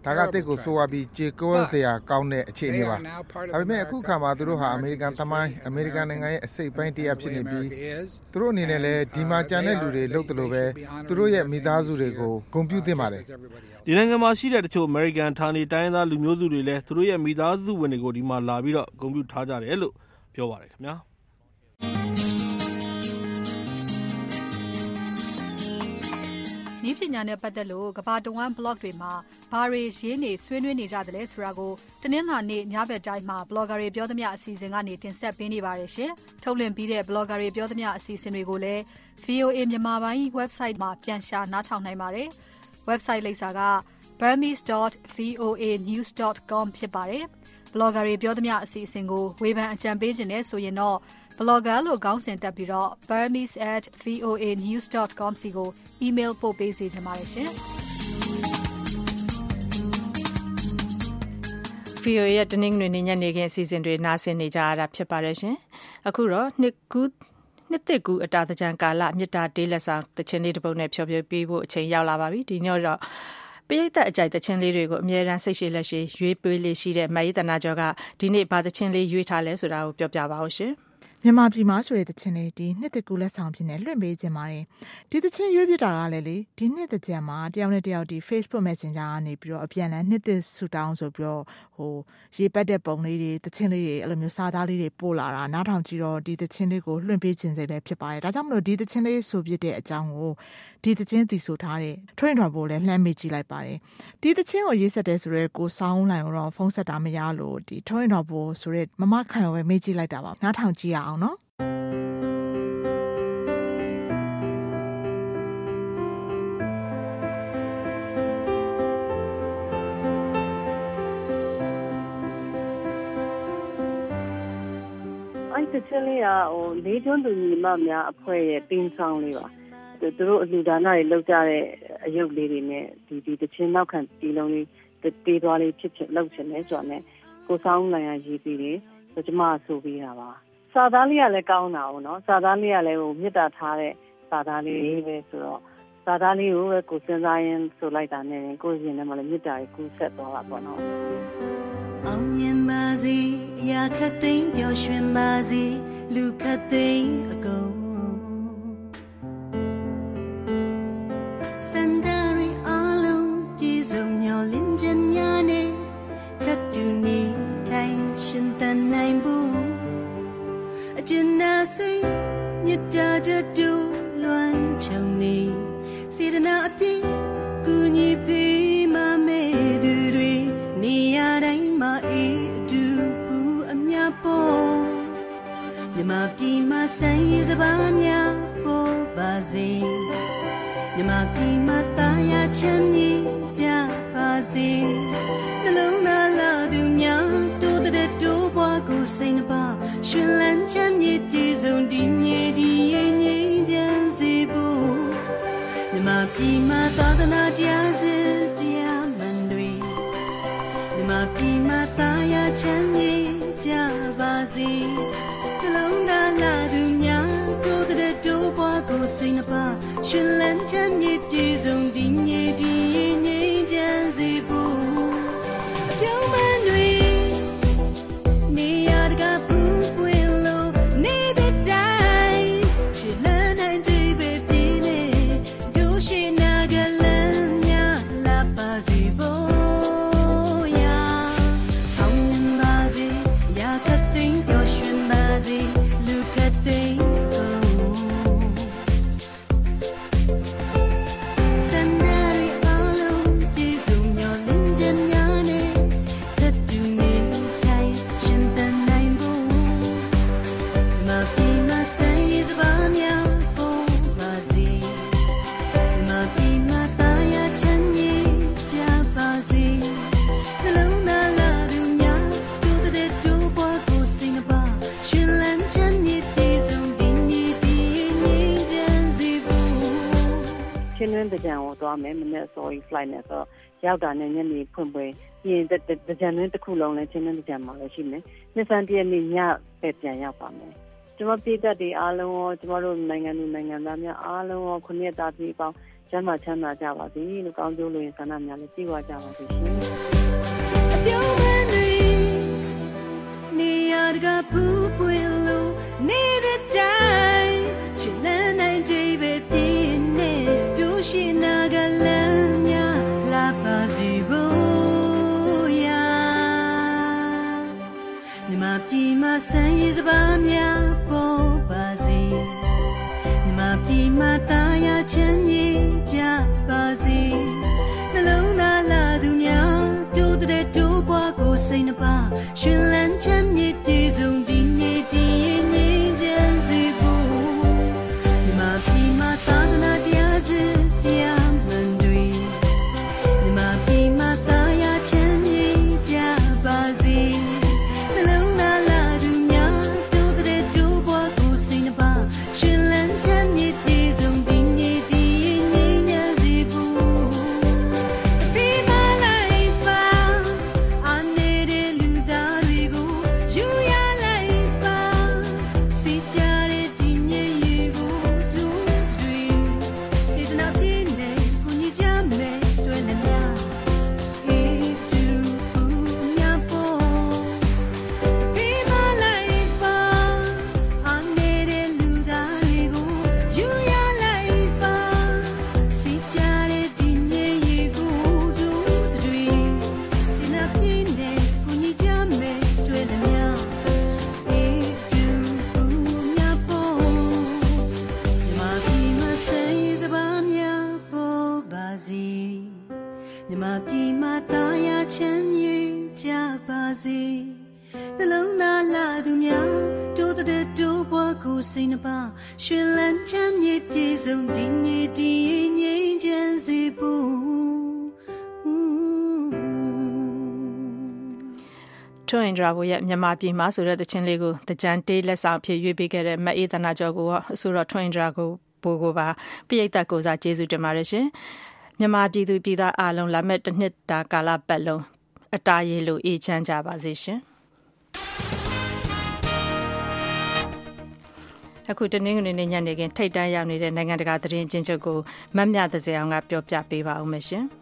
ဒါကတိတ်ကိုဆိုးဝါးပြီးကြေကွဲစရာကောင်းတဲ့အခြေအနေပါဒါပေမဲ့အခုခါမှာသူတို့ဟာအမေရိကန်သမိုင်းအမေရိကန်နိုင်ငံရဲ့အစိတ်ပိုင်းတစ်ရပ်ဖြစ်နေပြီးသူတို့အနေနဲ့လည်းဒီမှာကြံတဲ့လူတွေလှုပ်တယ်လို့ပဲသူတို့ရဲ့မိသားစုတွေကိုဂုဏ်ပြုသင့်ပါတယ်ဒီနိုင်ငံမှာရှိတဲ့တချို့ American ဌာနေတိုင်းသားလူမျိုးစုတွေလည်းသူတို့ရဲ့မိသားစုဝင်တွေကိုဒီမှာလာပြီးတော့ဂုဏ်ပြုထားကြတယ်လို့ပြောပါတယ်ခင်ဗျာနည်းပညာနဲ့ပတ်သက်လို့ကဘာတဝမ်း blog တွေမှာဘာတွေရေးနေဆွေးနွေးနေကြတယ်လဲဆိုတာကိုတနင်္လာနေ့ညဘက်တိုင်းမှာ blogger တွေပြောသမျှအစီအစဉ်ကနေတင်ဆက်ပေးနေပါတယ်ရှင်။ထုတ်လွှင့်ပြီးတဲ့ blogger တွေပြောသမျှအစီအစဉ်တွေကိုလည်း ဗွီအိုအေ မြန်မာပိုင်း website မှာပြန်ရှာနားထောင်နိုင်ပါတယ်။ website လိပ်စာက burmese dot voa news dot com ဖြစ်ပါတယ်။ blogger တွေပြောသမျှအစီအစဉ်ကိုဝေဖန်အကြံပေးခြင်းနဲ့ဆိုရင်တော့blogger လို့ခေါင်းစဉ်တက်ပြီးတော့ burmese at voa news dot com စီကို email ပို့ပေးစေချင်ပါတယ်ရှင်။ဗွီအိုအေ ရဲ့တနင်္ဂနွေနေ့ညနေခင်းအစီအစဉ်တွေနားဆင်နေကြရတာဖြစ်ပါတယ်ရှင်။အခုတော့နှစ်ကူးနှစ်သက်ကူအတာသကြံကာလမြစ်တာတေးလက်ဆောင်တခြင်းလေးတစ်ပုဒ်နဲ့ဖြောပြပေးဖို့အချိန်ရောက်လာပါပြီ။ဒီနေ့တော့ပရိသတ်အကြိုက်တခြင်းလေးတွေကိုအမြဲတမ်းစိတ်ရှည်လက်ရှည်ရွေးပေးလေးရှိတဲ့မယေတနာကျော်ကဒီနေ့ဘာတခြင်းလေးရွေးထားလဲဆိုတာကိုပြောပြပါဦးရှင်။မြန်မာပြည်မှာဆိုတဲ့တခြင်းလေးဒီနှစ်တကူလက်ဆောင်ဖြစ်နေလွှင့်ပေးခြင်းပါတယ်ဒီတခြင်းရွေးပြတာကလည်းလေဒီနှစ်တကြံမှာတယောက်နဲ့တယောက်ဒီ Facebook Messenger ကနေပြီးတော့အပြန်လည်နှစ်သက်ဆူတောင်းဆိုပြီးတော့ဟိုရေပတ်တဲ့ပုံလေးတွေတခြင်းလေးတွေအဲ့လိုမျိုးစာသားလေးတွေပို့လာတာနားထောင်ကြည့်တော့ဒီတခြင်းလေးကိုလွှင့်ပေးခြင်းစိတ်လည်းဖြစ်ပါတယ်ဒါကြောင့်မလို့ဒီတခြင်းလေးဆိုပြတဲ့အကြောင်းကိုဒီတခြင်းတီဆိုထားတဲ့ထွင်းထွန်ပို့လည်းလှမ်းမေးကြည့်လိုက်ပါတယ်ဒီတခြင်းကိုရေးဆက်တဲ့ဆိုရဲကိုစောင်းလိုင်တော့ဖုန်းဆက်တာမရလို့ဒီထွင်းတော်ပို့ဆိုရဲမမခံရောပဲမေးကြည့်လိုက်တာပါနားထောင်ကြည့်ရအောင်နော်အဲ့တခြင်းလေးကဟိုလေးကျွန်းသူညီမများအဖွဲ့ရဲ့တင်းဆောင်လေးပါသူတို့အလူဒါနတွေလောက်ကြတဲ့အယုတ်လေးတွေနဲ့ဒီဒီတခြင်းနောက်ခံတီလုံးလေးတေးသွားလေးဖြစ်ဖြစ်လောက်ချင်တယ်ဆိုတော့ねကိုဆောင်နိုင်ရရေးပြီးတယ်ဆိုကျမဆိုပြီးတာပါစာသားလေးကလည်းကောင်းတာဟုတ်နော်စာသားလေးကလည်းဟိုမြစ်တာထားတဲ့စာသားလေးပဲဆိုတော့စာသားလေးကိုပဲကိုစဉ်းစားရင်ဆိုလိုက်တာနဲ့ကိုရင်ထဲမှာလည်းမြစ်တာကိုကူးဆက်သွားတာပေါ့နော်အောင်မြင်ပါစေအရာခတ်သိမ်းပျော်ရွှင်ပါစေလူခတ်သိမ်းအကုန်စန္ဒရီအလုံးပြေဆုံးမျောလင်းခြင်းများနဲ့ထပ်တူနေထိုင်ရှင်သန်နိုင်ဘူးအကျဉ်းနာစိတ်မြတ်တာတူလွမ်းချုံနေစေတနာအပြည့်ကူညီပေးမမဲသူတွေနေရာတိုင်းမှာအေးအတူဘူးအမြပေါ်မြမပြည်မှာဆိုင်ရစပါးများပေါ်ပါစေမြမပြည်မှာတာယာချမ်းမြေကြပါစေနှလုံးသားလာသူများတိုးတဲ့တိုးပွားကိုစိတ်နှပါရှင်လန်းချမ်းမြေပြည်စုံဒီမြေဒီရဲ့ငြိမ်းချမ်းစေဖို့မြမပြည်မှာသာသနာတရားစေတရားမှန်တွေမြမပြည်မှာတာယာချမ်းမြေကြပါစေနှလုံးသားလာသူများတိုးတဲ့တိုးပွားကိုစိတ်နှပါရှင်လန်းချမ်းမြေပြည်စုံဒီမြေဒီရဲ့ငြိမ်းချမ်းစေဖို့အပြုံးမတွေနေရတကဖူးပွင့်လို့နေတဲ့တိုင်းချစ်လန်းနိုင်တဲ့ပဲပြင်းနေဒုရှိနာကလန်းများလာပါစေဖို့ရာအောင်ပါစေရာကသိမ်းပျော်ရွှင်ပါစေလူကသိမ်းချင်းတွင်းတကြံကိုသွားမယ်မနေ့စောကြီး flight နဲ့ဆိုတော့ရောက်တာနဲ့ညနေဖွင့်ပွဲပြင်တကြံတွင်းတစ်ခုလုံးလည်းချင်းတွင်းတကြံမှာလည်းရှိမယ်နှစ်ဆန်းတရက်နေ့ညပဲပြန်ရောက်ပါမယ်ကျွန်တော်ပြည်သက်တွေအားလုံးရောကျွန်တော်တို့နိုင်ငံသူနိုင်ငံသားများအားလုံးရောခုနှစ်သားပြည်ပေါင်းကျမ်းမာချမ်းသာကြပါစေလို့ကောင်းကျိုးလိုရင်ဆန္ဒများလည်းပြည့်ဝကြပါစေရှင်အပြုံးမနေနေရကပူပွေလို့နေတဲ့တိုင်းချစ်လန်းနိုင်တဲ့ပဲပြင်းနေဒူရှိနာကလမ်းများလာပါစေဖို့ရာမြမပြည်မှာဆန်းရည်စပါးများပေါ်ပါစေမြမပြည်မှာတာယာချမ်းမြေကြပါစေနှလုံးသားလာသူများတိုးတဲ့တိုးပွားကိုစိတ်နှပါရှင်လန်းချမ်းမြေပြေဆုံးဒီနေ့ဒီငြိမ်းချမ်းစေဖို့မြမပြည်မှာသာသနာတရားစတရားမှန်တွေမြမပြည်မှာတာယာချမ်းမြေကြပါစေနှလုံးသားလာသူများတိုးတဲ့တိုးပွားကိုစိတ်နှပါရှင်လန်းချမ်းမြေပြေဆုံးဒီနေ့ဒီငြိမ်းချမ်းစေဖို့မြမပြည်မှာတာယာချမ်းမြေကြပါစေနှလုံးသားလာသူများတိုးတဲ့တိုးပွားကိုစိတ်နှပါရွှင်လန်းချမ်းမြေပြေဆုံးဒီနေ့ဒီငြိမ်းချမ်းစေဖို့ထွင်ဒရာကိုရဲ့မြန်မာပြည်မှာဆိုတဲ့တခြင်းလေးကိုတကြံတေးလက်ဆောင်ဖြစ်ရွေးပေးခဲ့တဲ့မအေးသနာကျော်ကိုဆိုတော့ထွင်ဒရာကိုဘိုးကိုပါပြိတ္တကိုစားကျေးဇူးတင်ပါတယ်ရှင်မြန်မာပြည်သူပြည်သားအားလုံးလာမယ့်တစ်နှစ်တာကာလပတ်လုံးအတားရည်လို့အေးချမ်းကြပါစေရှင်အခုတနင်္ဂနွေနေ့ညနေခင်းထိတ်တန့်ရောက်နေတဲ့နိုင်ငံတကာသတင်းချင်းချုပ်ကိုမတ်မြသစအောင်ကပြောပြပေးပါဦးမယ်ရှင်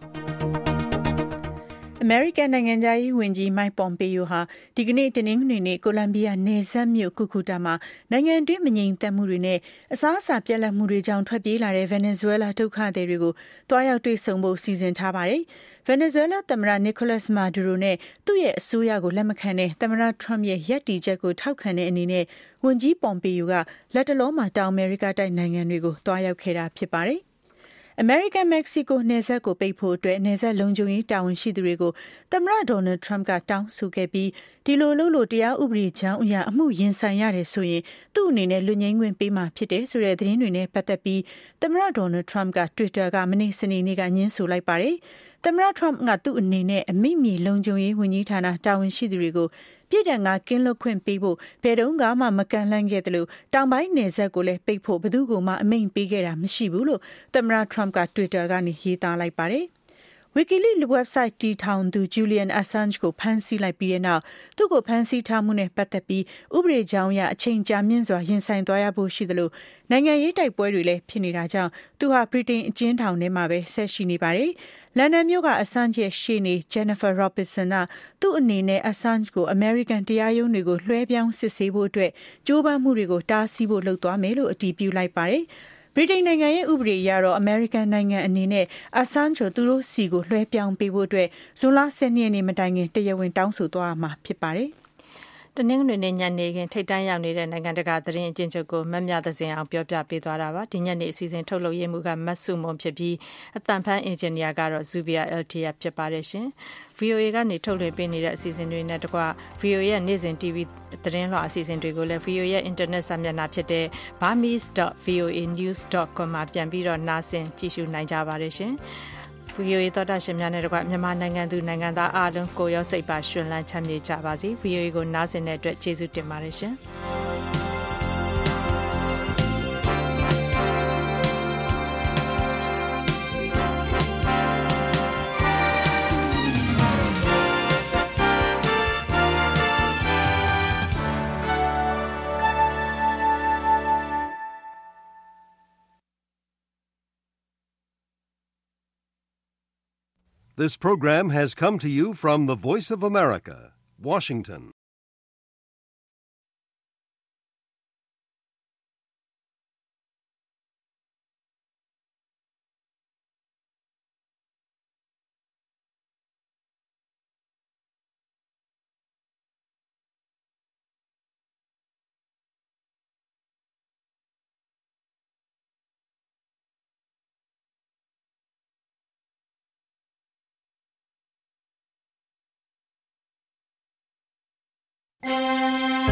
အမေရိကန်နိုင်ငံသားရေးဝန်ကြီး Mike Pompeo ဟာဒီကနေ့တနင်္ဂနွေနေ့ကိုလံဘီယာနယ်စပ်မြို့ကူကူတာမှာနိုင်ငံတွင်းမငြိမ်သက်မှုတွေနဲ့အစားအစာပြတ်လတ်မှုတွေကြောင့်ထွက်ပြေးလာတဲ့ဗင်နီဇွဲလားဒုက္ခသည်တွေကိုတွားရောက်တွေ့ဆုံဖို့စီစဉ်ထားပါတယ်။ဗင်နီဇွဲလားသမ္မတ Nicolas Maduro နဲ့သူ့ရဲ့အစိုးရကိုလက်မခံတဲ့သမ္မတ Trump ရဲ့ရပ်တည်ချက်ကိုထောက်ခံတဲ့အနေနဲ့ဝန်ကြီး Pompeo ကလက်တလောမှာတောင်အမေရိကတိုက်နိုင်ငံတွေကိုတွားရောက်ခဲ့တာဖြစ်ပါတယ်။ အမေရိကန်မက္ကဆီကိုနယ်စပ်ကိုပိတ်ဖို့အတွက်နယ်စပ်လုံခြုံရေးတာဝန်ရှိသူတွေကိုသမ္မတဒေါ်နယ်ထရမ့်ကတောင်းဆိုခဲ့ပြီးဒီလိုလုပ်လို့တရားဥပဒေကြောင်းအရအမှုရင်ဆိုင်ရတယ်ဆိုရင်သူ့အနေနဲ့လွတ်ငြိမ်းခွင့်ပေးမှာဖြစ်တယ်ဆိုတဲ့သတင်းတွေနဲ့ပတ်သက်ပြီးသမ္မတဒေါ်နယ်ထရမ့်က Twitter ကမနေ့စနေနေ့ကညှင်းဆိုလိုက်ပါတယ်။သမ္မတထရမ့်ကသူ့အနေနဲ့အမိမြေလုံခြုံရေးဝန်ကြီးဌာနတာဝန်ရှိသူတွေကိုပြည်ထောင်ကကင်းလွတ်ခွင့်ပေးဖို့ဘယ်တုန်းကမှမကန်လှမ်းခဲ့တယ်လို့တောင်ပိုင်းနယ်စပ်ကိုလည်းပိတ်ဖို့ဘယ်သူကမှအမိန့်ပေးခဲ့တာမရှိဘူးလို့သမ္မတထရမ့်က Twitter ကနေရေးသားလိုက်ပါတယ်။ WikiLeaks website တည်ထောင်သူ Julian Assange ကိုဖမ်းဆီးလိုက်ပြီးတဲ့နောက်သူ့ကိုဖမ်းဆီးထားမှုနဲ့ပတ်သက်ပြီးဥပဒေကြောင်းအရအချိန်ကြာမြင့်စွာရင်ဆိုင်သွားရဖို့ရှိတယ်လို့နိုင်ငံရေးတိုက်ပွဲတွေလည်းဖြစ်နေတာကြောင့်သူဟာဗြိတိန်အကျဉ်းထောင်ထဲမှာပဲဆက်ရှိနေပါတယ်။လန်ဒန်မြို့က Assange ရဲ့ရှေ့နေ Jennifer Robinson ကသူ့အနေနဲ့ Assange ကို American တရားရုံးတွေကိုလွှဲပြောင်းစစ်ဆေးဖို့အတွက်ကြိုးပမ်းမှုတွေကိုတားဆီးဖို့လုပ်သွားမယ်လို့အတည်ပြုလိုက်ပါတယ်။ဗြိတိန်နိုင်ငံရဲ့ဥပဒေအရတော့ American နိုင်ငံအနေနဲ့ Assange ကိုသူတို့စီကိုလွှဲပြောင်းပေးဖို့အတွက်ဇွန်လဆယ်ရက်နေ့မတိုင်ခင်တရားဝင်တောင်းဆိုသွားမှာဖြစ်ပါတယ်။တနင်္ဂနွေနေ့ညနေခင်းထိတ်တန့်ရောက်နေတဲ့နိုင်ငံတကာသတင်းအကျဉ်းချုပ်ကိုမမြသစင်အောင်ပြောပြပေးသွားတာပါဒီညနေအစီအစဉ်ထုတ်လုပ်ရေးမှုကမတ်စုမုံဖြစ်ပြီးအတန်ဖန်အင်ဂျင်နီယာကတော့ Zubia Altia ဖြစ်ပါတယ်ရှင် ဗီအိုအေ ကနေထုတ်လွှင့်ပေးနေတဲ့အစီအစဉ်တွေနဲ့တကွ ဗီအိုအေ ရဲ့နေ့စဉ် တီဗီ သတင်းလွှာအစီအစဉ်တွေကိုလည်း ဗီအိုအေ ရဲ့ internet စာမျက်နှာဖြစ်တဲ့ burmese dot v o a news dot com မှာပြန်ပြီးတော့နားဆင်ကြည့်ရှုနိုင်ကြပါတယ်ရှင်ဗီအိုအေသောတာရှင်များနဲ့တကွမြန်မာနိုင်ငံသူနိုင်ငံသားအားလုံးကိုရောစိတ်ပါရှင်လန်းချမ်းမြေကြပါစေဗီအိုအေကိုနားဆင်တဲ့အတွက်ကျေးဇူးတင်ပါတယ်ရှင် This program has come to you from the Voice of America, Washington. Thank you.